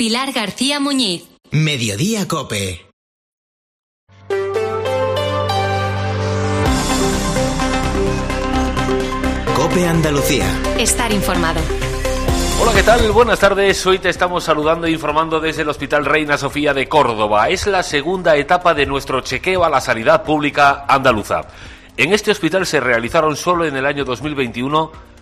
Pilar García Muñiz. Mediodía COPE. COPE Andalucía. Estar informado. Hola, ¿qué tal? Buenas tardes. Hoy te estamos saludando e informando desde el Hospital Reina Sofía de Córdoba. Es la segunda etapa de nuestro chequeo a la sanidad pública andaluza. En este hospital se realizaron solo en el año 2021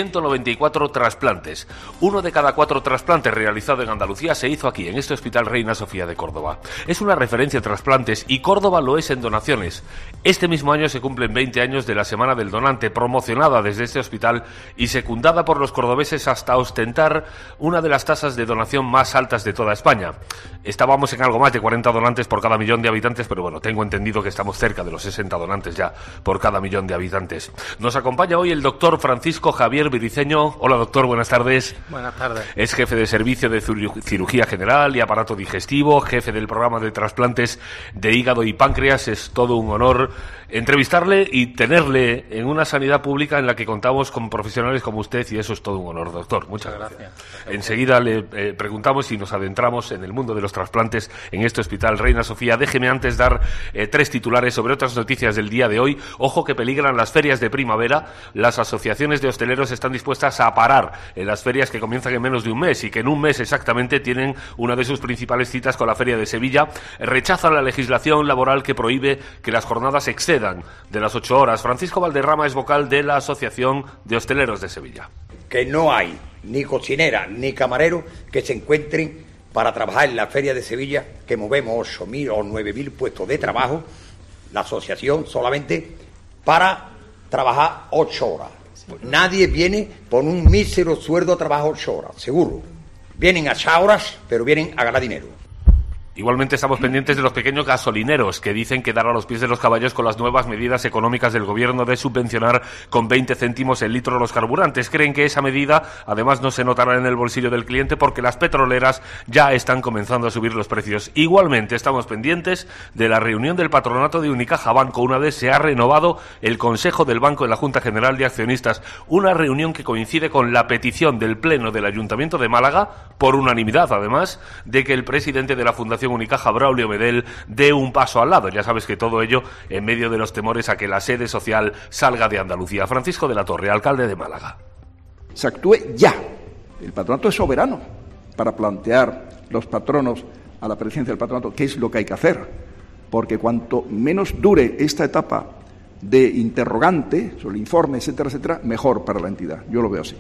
194 trasplantes. 1 de cada 4 trasplantes realizados en Andalucía se hizo aquí, en este Hospital Reina Sofía de Córdoba. Es una referencia en trasplantes y Córdoba lo es en donaciones. Este mismo año se cumplen 20 años de la Semana del Donante, promocionada desde este hospital y secundada por los cordobeses hasta ostentar una de las tasas de donación más altas de toda España. Estábamos en algo más de 40 donantes por cada millón de habitantes, pero bueno, tengo entendido que estamos cerca de los 60 donantes ya por cada millón de habitantes. Nos acompaña hoy el doctor Francisco Javier Briceño. Hola, doctor, buenas tardes. Buenas tardes. Es jefe de servicio de cirugía general y aparato digestivo, jefe del programa de trasplantes de hígado y páncreas. Es todo un honor entrevistarle y tenerle en una sanidad pública en la que contamos con profesionales como usted, y eso es todo un honor, doctor. Muchas gracias. Enseguida le preguntamos y nos adentramos en el mundo de los trasplantes en este Hospital Reina Sofía. Déjeme antes dar 3 titulares sobre otras noticias del día de hoy. Ojo que peligran las ferias de primavera. Las asociaciones de hosteleros están dispuestas a parar en las ferias que comienzan en menos de un mes y que en un mes exactamente tienen una de sus principales citas con la Feria de Sevilla. Rechazan la legislación laboral que prohíbe que las jornadas excedan de las 8 horas. Francisco Valderrama es vocal de la Asociación de Hosteleros de Sevilla. Que no hay ni cocinera ni camarero que se encuentren para trabajar en la Feria de Sevilla, que movemos 8.000 o 9.000 puestos de trabajo, la asociación solamente para trabajar 8 horas. Pues nadie viene por un mísero sueldo a trabajar 8 horas, seguro. Vienen a echar horas, pero vienen a ganar dinero. Igualmente estamos pendientes de los pequeños gasolineros que dicen quedar a los pies de los caballos con las nuevas medidas económicas del gobierno de subvencionar con 20 céntimos el litro los carburantes. Creen que esa medida además no se notará en el bolsillo del cliente porque las petroleras ya están comenzando a subir los precios. Igualmente estamos pendientes de la reunión del patronato de Unicaja Banco, una vez se ha renovado el Consejo del Banco en la Junta General de Accionistas. Una reunión que coincide con la petición del Pleno del Ayuntamiento de Málaga, por unanimidad además, de que el presidente de la Fundación Unicaja, Braulio Medel, dé un paso al lado. Ya sabes que todo ello en medio de los temores a que la sede social salga de Andalucía. Francisco de la Torre, alcalde de Málaga. Se actúe ya. El patronato es soberano para plantear los patronos a la presidencia del patronato qué es lo que hay que hacer, porque cuanto menos dure esta etapa de interrogante sobre el informe, etcétera, etcétera, mejor para la entidad. Yo lo veo así.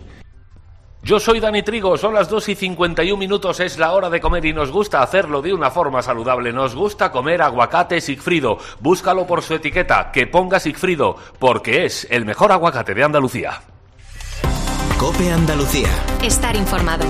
Yo soy Dani Trigo, son las 2:51, es la hora de comer y nos gusta hacerlo de una forma saludable. Nos gusta comer aguacate Sigfrido. Búscalo por su etiqueta, que ponga Sigfrido, porque es el mejor aguacate de Andalucía. COPE Andalucía. Estar informado.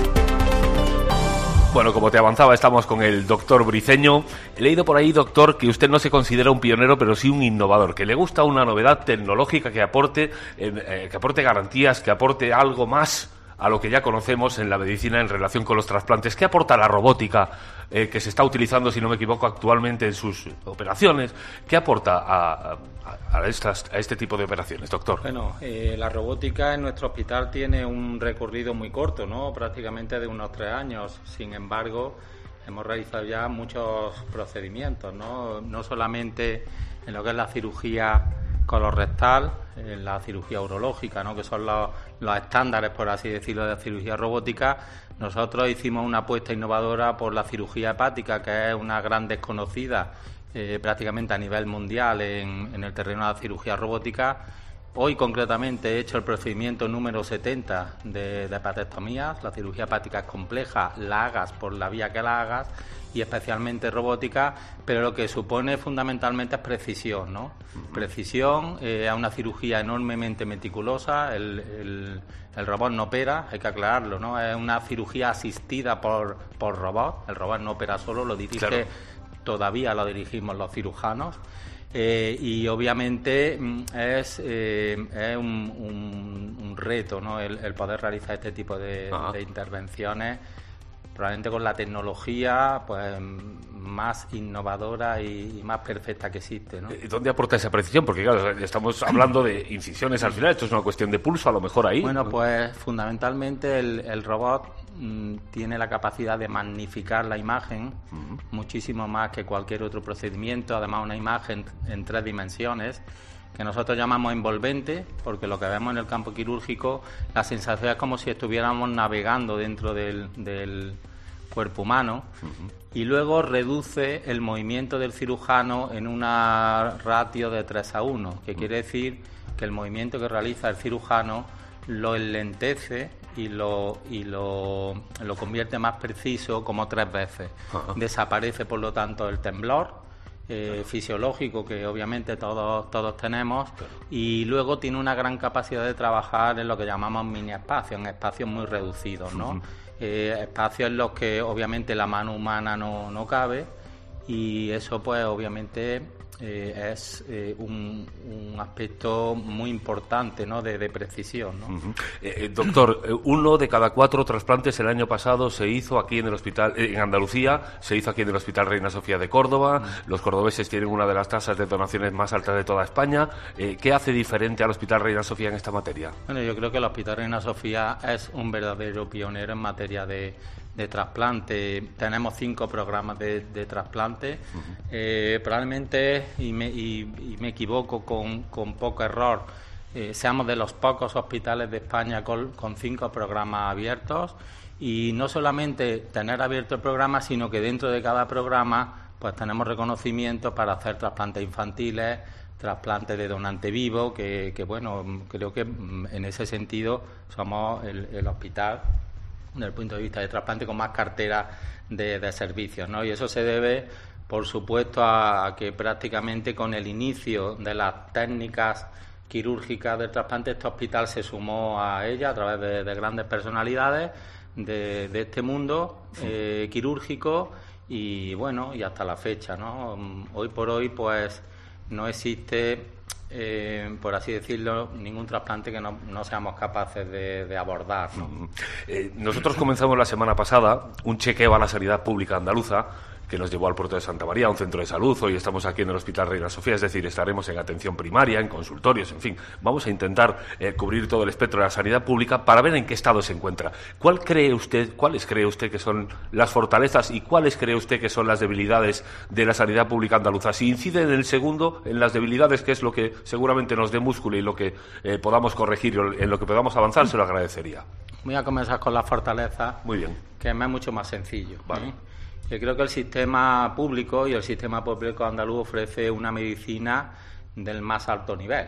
Bueno, como te avanzaba, estamos con el doctor Briceño. He leído por ahí, doctor, que usted no se considera un pionero, pero sí un innovador, que le gusta una novedad tecnológica que aporte garantías, que aporte algo más a lo que ya conocemos en la medicina en relación con los trasplantes. ¿Qué aporta la robótica que se está utilizando, si no me equivoco, actualmente en sus operaciones? ¿Qué aporta a este tipo de operaciones, doctor? Bueno, la robótica en nuestro hospital tiene un recorrido muy corto, ¿no? Prácticamente de unos 3 años. Sin embargo, hemos realizado ya muchos procedimientos, ¿no? No solamente en lo que es la cirugía colorectal, en la cirugía urológica, ¿no? Que son los estándares, por así decirlo, de cirugía robótica. Nosotros hicimos una apuesta innovadora por la cirugía hepática, que es una gran desconocida prácticamente a nivel mundial en el terreno de la cirugía robótica. Hoy concretamente he hecho el procedimiento número 70 de hepatectomías. La cirugía hepática es compleja, la hagas por la vía que la hagas, y especialmente robótica, pero lo que supone fundamentalmente es precisión, ¿no? Precisión, es una cirugía enormemente meticulosa, el robot no opera, hay que aclararlo, ¿no? Es una cirugía asistida por robot, el robot no opera solo, lo dirige, claro. Todavía lo dirigimos los cirujanos. Y obviamente es un reto, ¿no? El poder realizar este tipo de intervenciones, probablemente con la tecnología pues más innovadora y más perfecta que existe, ¿no? ¿Y dónde aporta esa precisión? Porque claro, estamos hablando de incisiones al final, esto es una cuestión de pulso a lo mejor ahí. Bueno, pues fundamentalmente el robot tiene la capacidad de magnificar la imagen muchísimo más que cualquier otro procedimiento. Además, una imagen en 3 dimensiones que nosotros llamamos envolvente, porque lo que vemos en el campo quirúrgico, la sensación es como si estuviéramos navegando dentro del cuerpo humano, y luego reduce el movimiento del cirujano en una ratio de 3:1, que quiere decir que el movimiento que realiza el cirujano lo enlentece y lo convierte más preciso, como 3 veces. Desaparece, por lo tanto, el temblor fisiológico que obviamente todos tenemos, y luego tiene una gran capacidad de trabajar en lo que llamamos mini espacios, en espacios muy reducidos, ¿no? Espacios en los que obviamente la mano humana no cabe, y eso pues obviamente es un aspecto muy importante, ¿no?, de precisión, ¿no? Doctor, 1 de cada 4 trasplantes el año pasado se hizo aquí en el hospital, en Andalucía, se hizo aquí en el Hospital Reina Sofía de Córdoba. Los cordobeses tienen una de las tasas de donaciones más altas de toda España. ¿Qué hace diferente al Hospital Reina Sofía en esta materia? Bueno, yo creo que el Hospital Reina Sofía es un verdadero pionero en materia de trasplante. Tenemos 5 programas de trasplante. Probablemente, y me equivoco con poco error, seamos de los pocos hospitales de España con 5 programas abiertos, y no solamente tener abierto el programa, sino que dentro de cada programa pues tenemos reconocimientos para hacer trasplantes infantiles, trasplantes de donante vivo, que bueno, creo que en ese sentido somos el hospital, desde el punto de vista de trasplante, con más cartera de servicios, ¿no? Y eso se debe, por supuesto, a que prácticamente con el inicio de las técnicas quirúrgicas del trasplante, este hospital se sumó a ella a través de grandes personalidades de este mundo quirúrgico, y bueno, y hasta la fecha, ¿no? Hoy por hoy pues no existe, por así decirlo, ningún trasplante que no seamos capaces de abordar, ¿no? Nosotros comenzamos la semana pasada un chequeo a la sanidad pública andaluza que nos llevó al puerto de Santa María, a un centro de salud. Hoy estamos aquí en el Hospital Reina Sofía, es decir, estaremos en atención primaria, en consultorios, en fin. Vamos a intentar cubrir todo el espectro de la sanidad pública para ver en qué estado se encuentra. ¿Cuáles cree usted que son las fortalezas y cuáles cree usted que son las debilidades de la sanidad pública andaluza? Si incide en el segundo, en las debilidades, que es lo que seguramente nos dé músculo y lo que podamos corregir, en lo que podamos avanzar, se lo agradecería. Voy a comenzar con las fortalezas. Muy bien. Que es mucho más sencillo. Vale. Yo creo que el sistema público andaluz ofrece una medicina del más alto nivel,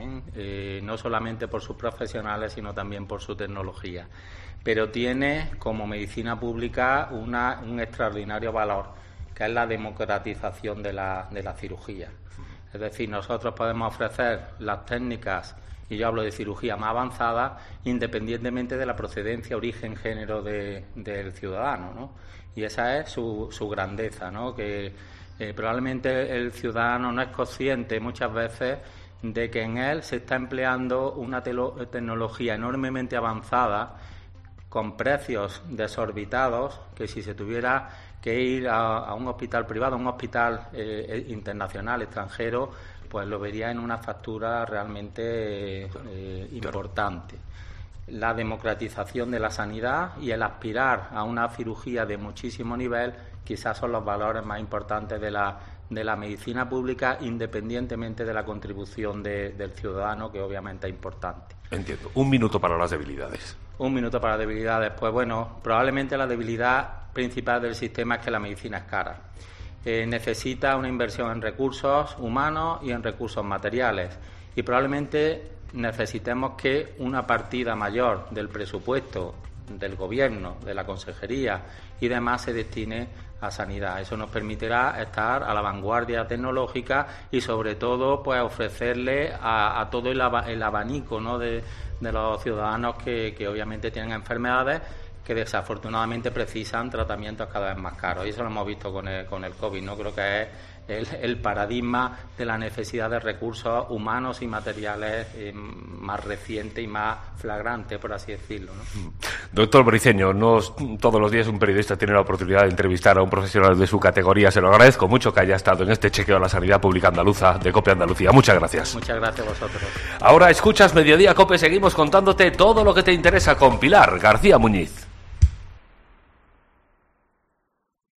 no solamente por sus profesionales, sino también por su tecnología. Pero tiene como medicina pública un extraordinario valor, que es la democratización de la cirugía. Es decir, nosotros podemos ofrecer las técnicas, y yo hablo de cirugía más avanzada, independientemente de la procedencia, origen, género del ciudadano, ¿no? Y esa es su grandeza, ¿no? Que probablemente el ciudadano no es consciente muchas veces de que en él se está empleando una tecnología enormemente avanzada, con precios desorbitados, que si se tuviera que ir a un hospital privado, a un hospital internacional, extranjero, pues lo vería en una factura realmente importante. La democratización de la sanidad y el aspirar a una cirugía de muchísimo nivel quizás son los valores más importantes de la medicina pública, independientemente de la contribución del ciudadano, que obviamente es importante. Entiendo. 1 minuto para las debilidades. 1 minuto para las debilidades. Pues bueno, probablemente la debilidad principal del sistema es que la medicina es cara. Necesita una inversión en recursos humanos y en recursos materiales, y probablemente necesitemos que una partida mayor del presupuesto del Gobierno, de la Consejería y demás se destine a sanidad. Eso nos permitirá estar a la vanguardia tecnológica y, sobre todo, pues ofrecerle a todo el abanico, ¿no?, de los ciudadanos que obviamente tienen enfermedades que desafortunadamente precisan tratamientos cada vez más caros. Y eso lo hemos visto con el COVID, ¿no? Creo que es el paradigma de la necesidad de recursos humanos y materiales más reciente y más flagrante, por así decirlo, ¿no? Doctor Briceño, no todos los días un periodista tiene la oportunidad de entrevistar a un profesional de su categoría. Se lo agradezco mucho que haya estado en este chequeo a la sanidad pública andaluza de COPE Andalucía. Muchas gracias. Muchas gracias a vosotros. Ahora escuchas Mediodía COPE, seguimos contándote todo lo que te interesa con Pilar García Muñiz.